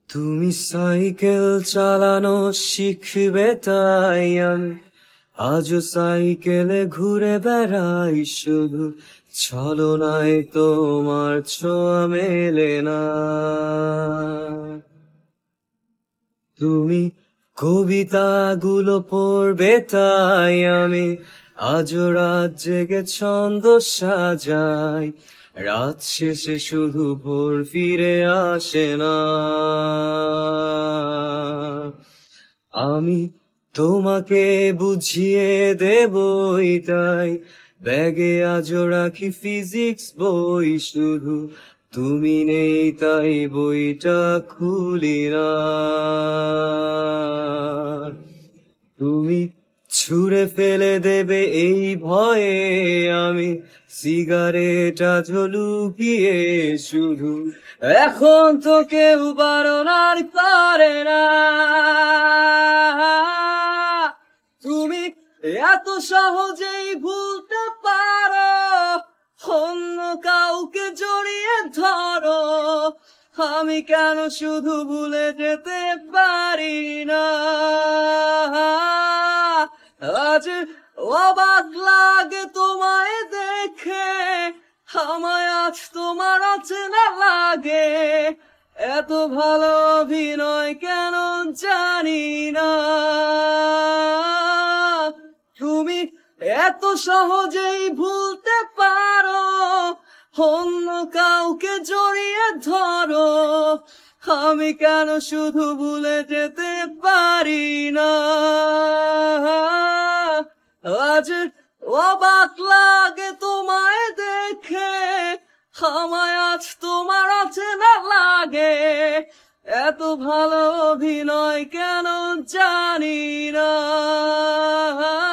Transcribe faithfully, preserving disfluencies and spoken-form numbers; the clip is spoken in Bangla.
তুমি সাইকেল চালানো শিখবে তাই আমি আজও সাইকেলে ঘুরে বেড়াই, শুধু ছলনায় তোমার ছোঁয়া মেলে না। তুমি কবিতাগুলো পড়বে তাই আমি আজও রাত জেগে ছন্দ সাজাই, রাত শেষে শুধু ভোর ফিরে আসে না। আমি তোমাকে বুঝিয়ে দেবই তাই ব্যাগে আজও রাখি ফিজিক্স বই, শুধু তুমি নেই তাই বইটা খুলি না। তুমি ছুঁড়ে ফেলে দেবে এই ভয়ে আমি সিগারেট আজও লুকিয়ে, শুধু এখন তো কেউ বারণার করে না। তুমি এত সহজেই ভুলতে পারো, অন্য কাউকে জড়িয়ে ধরো, আমি কেন শুধু ভুলে যেতে পারি না। আজ অবাক লাগে তোমায় দেখে, আমায় আজ তোমার অচেনা লাগে, এত ভালো অভিনয় কেন জানি না। তুমি এত সহজেই ভুলতে পারো, অন্য কাউকে জড়িয়ে ধরো, আমি কেন শুধু ভুলে যেতে পারি না। আজ অবাক লাগে তোমায় দেখে, আমায় আজ তোমার অচেনা লাগে, এত ভালো অভিনয় কেন জানি না।